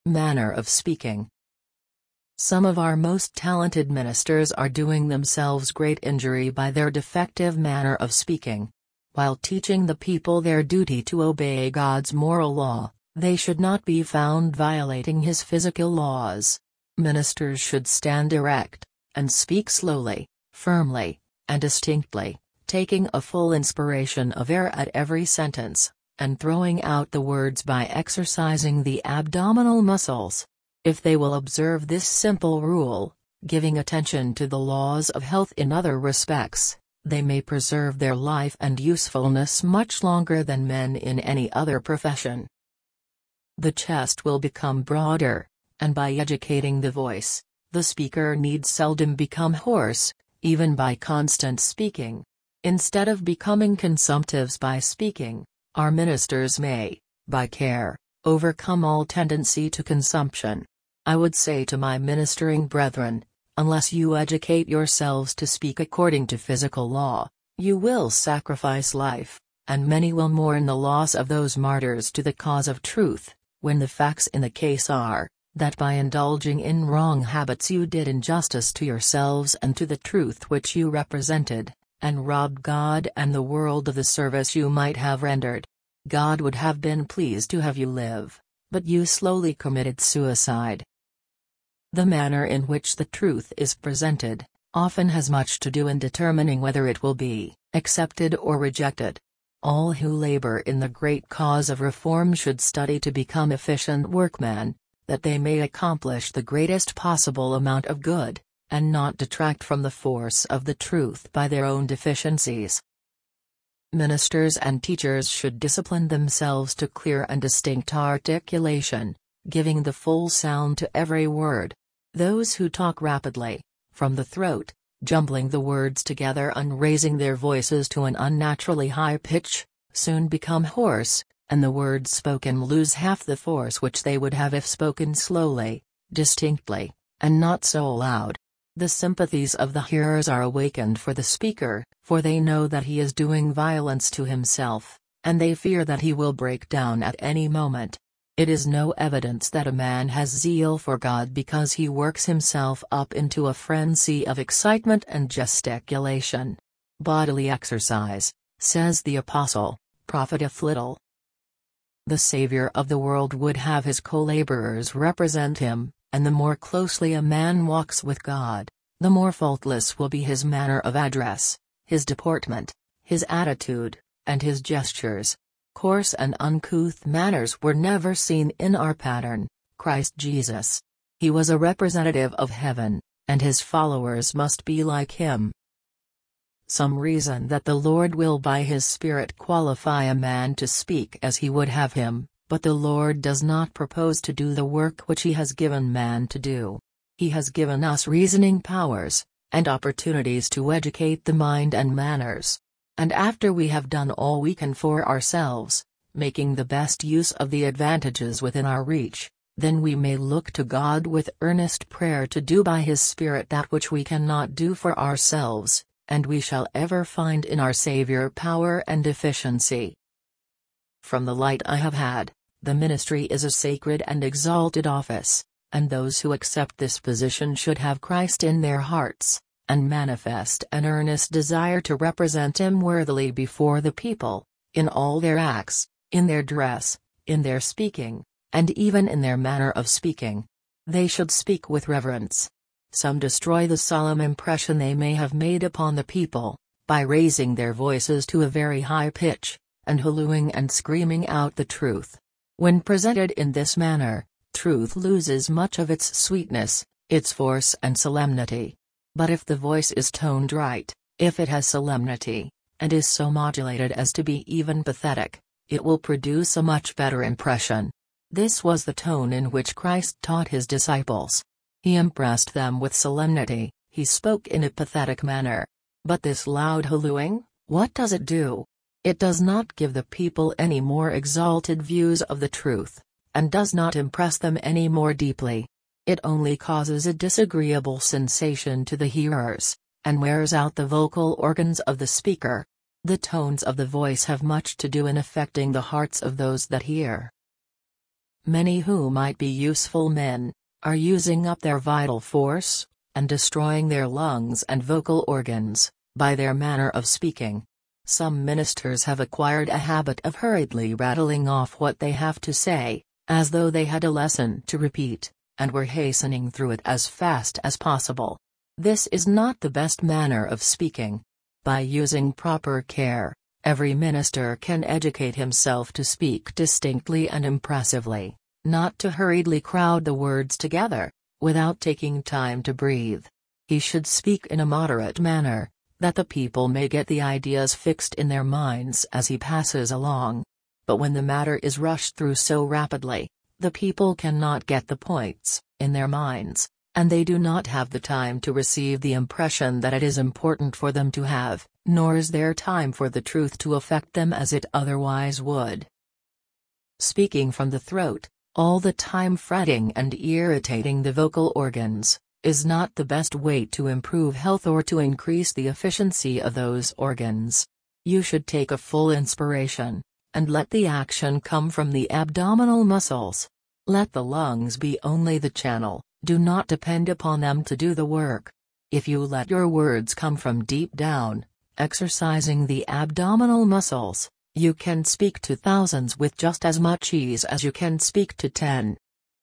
Manner of speaking. Some of our most talented ministers are doing themselves great injury by their defective manner of speaking. While teaching the people their duty to obey God's moral law, they should not be found violating His physical laws. Ministers should stand erect, and speak slowly, firmly, and distinctly, taking a full inspiration of air at every sentence, and throwing out the words by exercising the abdominal muscles. If they will observe this simple rule, giving attention to the laws of health in other respects, they may preserve their life and usefulness much longer than men in any other profession. The chest will become broader, and by educating the voice, the speaker need seldom become hoarse, even by constant speaking. Instead of becoming consumptives by speaking, our ministers may, by care, overcome all tendency to consumption. I would say to my ministering brethren, unless you educate yourselves to speak according to physical law, you will sacrifice life, and many will mourn the loss of those martyrs to the cause of truth, when the facts in the case are, that by indulging in wrong habits you did injustice to yourselves and to the truth which you represented, and robbed God and the world of the service you might have rendered. God would have been pleased to have you live, but you slowly committed suicide. The manner in which the truth is presented, often has much to do in determining whether it will be accepted or rejected. All who labor in the great cause of reform should study to become efficient workmen, that they may accomplish the greatest possible amount of good, and not detract from the force of the truth by their own deficiencies. Ministers and teachers should discipline themselves to clear and distinct articulation, giving the full sound to every word. Those who talk rapidly, from the throat, jumbling the words together and raising their voices to an unnaturally high pitch, soon become hoarse, and the words spoken lose half the force which they would have if spoken slowly, distinctly, and not so loud. The sympathies of the hearers are awakened for the speaker, for they know that he is doing violence to himself, and they fear that he will break down at any moment. It is no evidence that a man has zeal for God because he works himself up into a frenzy of excitement and gesticulation. Bodily exercise, says the Apostle, profiteth little. The Savior of the world would have his co-laborers represent him, and the more closely a man walks with God, the more faultless will be his manner of address, his deportment, his attitude, and his gestures. Coarse and uncouth manners were never seen in our pattern, Christ Jesus. He was a representative of heaven, and his followers must be like him. Some reason that the Lord will by his Spirit qualify a man to speak as he would have him, but the Lord does not propose to do the work which he has given man to do. He has given us reasoning powers, and opportunities to educate the mind and manners. And after we have done all we can for ourselves, making the best use of the advantages within our reach, then we may look to God with earnest prayer to do by his Spirit that which we cannot do for ourselves, and we shall ever find in our Savior power and efficiency. From the light I have had, the ministry is a sacred and exalted office, and those who accept this position should have Christ in their hearts, and manifest an earnest desire to represent him worthily before the people, in all their acts, in their dress, in their speaking, and even in their manner of speaking. They should speak with reverence. Some destroy the solemn impression they may have made upon the people, by raising their voices to a very high pitch, and hallooing and screaming out the truth. When presented in this manner, truth loses much of its sweetness, its force and solemnity. But if the voice is toned right, if it has solemnity, and is so modulated as to be even pathetic, it will produce a much better impression. This was the tone in which Christ taught his disciples. He impressed them with solemnity, he spoke in a pathetic manner. But this loud hallooing, what does it do? It does not give the people any more exalted views of the truth, and does not impress them any more deeply. It only causes a disagreeable sensation to the hearers, and wears out the vocal organs of the speaker. The tones of the voice have much to do in affecting the hearts of those that hear. Many who might be useful men are using up their vital force and destroying their lungs and vocal organs by their manner of speaking. Some ministers have acquired a habit of hurriedly rattling off what they have to say, as though they had a lesson to repeat, and were hastening through it as fast as possible. This is not the best manner of speaking. By using proper care, every minister can educate himself to speak distinctly and impressively, not to hurriedly crowd the words together, without taking time to breathe. He should speak in a moderate manner, that the people may get the ideas fixed in their minds as he passes along. But when the matter is rushed through so rapidly, the people cannot get the points in their minds, and they do not have the time to receive the impression that it is important for them to have, nor is there time for the truth to affect them as it otherwise would. Speaking from the throat, all the time fretting and irritating the vocal organs, is not the best way to improve health or to increase the efficiency of those organs. You should take a full inspiration, and let the action come from the abdominal muscles. Let the lungs be only the channel, do not depend upon them to do the work. If you let your words come from deep down, exercising the abdominal muscles, you can speak to thousands with just as much ease as you can speak to 10.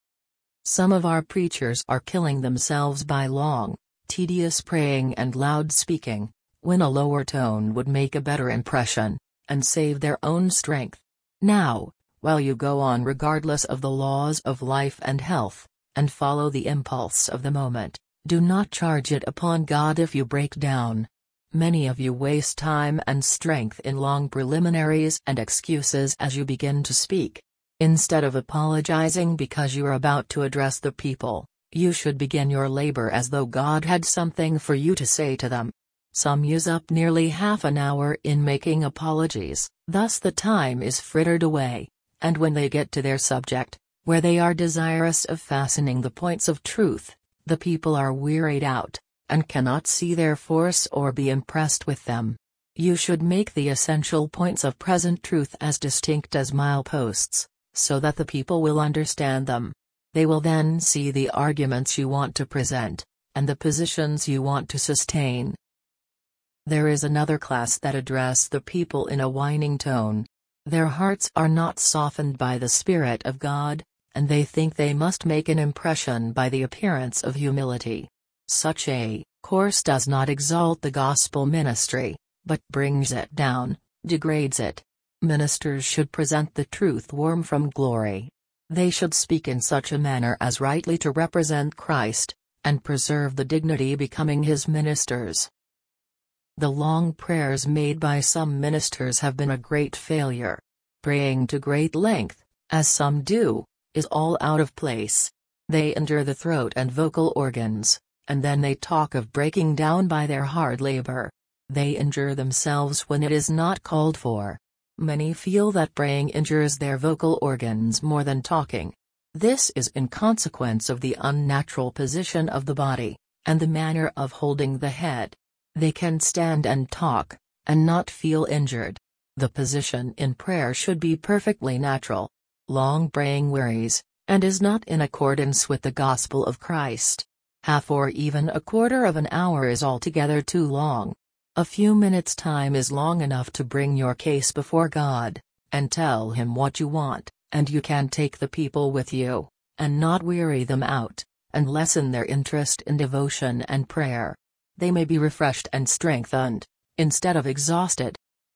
Some of our preachers are killing themselves by long, tedious praying and loud speaking, when a lower tone would make a better impression, and save their own strength. Now, while you go on regardless of the laws of life and health, and follow the impulse of the moment, do not charge it upon God if you break down. Many of you waste time and strength in long preliminaries and excuses as you begin to speak. Instead of apologizing because you are about to address the people, you should begin your labor as though God had something for you to say to them. Some use up nearly half an hour in making apologies, thus the time is frittered away, and when they get to their subject, where they are desirous of fastening the points of truth, the people are wearied out, and cannot see their force or be impressed with them. You should make the essential points of present truth as distinct as mileposts, so that the people will understand them. They will then see the arguments you want to present, and the positions you want to sustain. There is another class that address the people in a whining tone. Their hearts are not softened by the Spirit of God, and they think they must make an impression by the appearance of humility. Such a course does not exalt the gospel ministry, but brings it down, degrades it. Ministers should present the truth warm from glory. They should speak in such a manner as rightly to represent Christ, and preserve the dignity becoming his ministers. The long prayers made by some ministers have been a great failure. Praying to great length, as some do, is all out of place. They injure the throat and vocal organs, and then they talk of breaking down by their hard labor. They injure themselves when it is not called for. Many feel that praying injures their vocal organs more than talking. This is in consequence of the unnatural position of the body, and the manner of holding the head. They can stand and talk, and not feel injured. The position in prayer should be perfectly natural. Long praying wearies, and is not in accordance with the gospel of Christ. Half or even a quarter of an hour is altogether too long. A few minutes' time is long enough to bring your case before God, and tell him what you want, and you can take the people with you, and not weary them out, and lessen their interest in devotion and prayer. They may be refreshed and strengthened, instead of exhausted.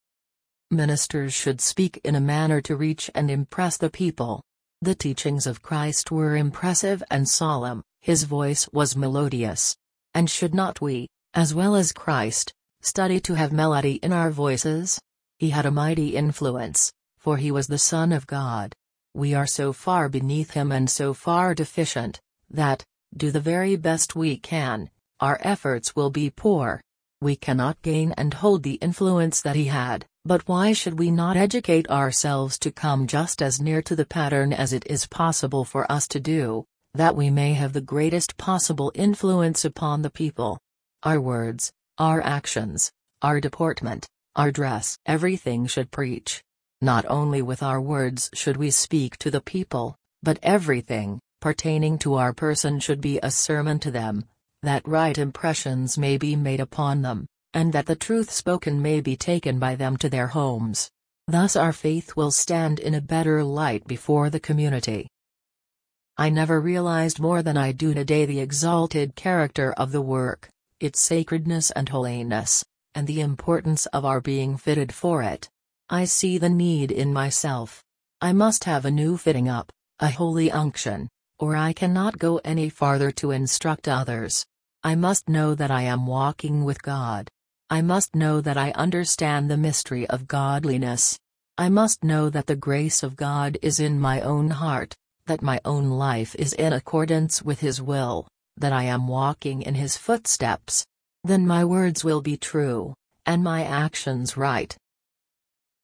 Ministers should speak in a manner to reach and impress the people. The teachings of Christ were impressive and solemn, his voice was melodious. And should not we, as well as Christ, study to have melody in our voices? He had a mighty influence, for he was the Son of God. We are so far beneath him and so far deficient, that, do the very best we can, our efforts will be poor. We cannot gain and hold the influence that he had, but why should we not educate ourselves to come just as near to the pattern as it is possible for us to do, that we may have the greatest possible influence upon the people? Our words, our actions, our deportment, our dress, everything should preach. Not only with our words should we speak to the people, But everything pertaining to our person should be a sermon to them, that right impressions may be made upon them, and that the truth spoken may be taken by them to their homes. Thus our faith will stand in a better light before the community. I never realized more than I do today the exalted character of the work, its sacredness and holiness, and the importance of our being fitted for it. I see the need in myself. I must have a new fitting up, a holy unction, or I cannot go any farther to instruct others. I must know that I am walking with God. I must know that I understand the mystery of godliness. I must know that the grace of God is in my own heart, that my own life is in accordance with His will, that I am walking in His footsteps. Then my words will be true, and my actions right,